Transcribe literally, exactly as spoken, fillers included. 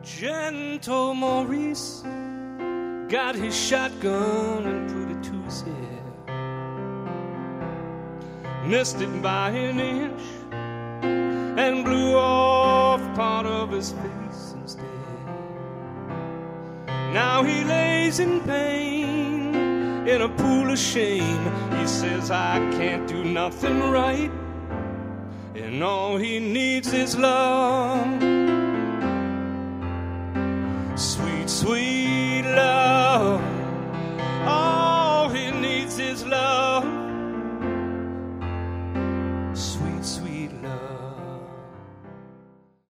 Gentle Maurice got his shotgun and put it to his head. Missed it by an inch and blew off part of his face instead. Now he lays in pain in a pool of shame. He says, I can't do nothing right, and all he needs is love. Sweet, sweet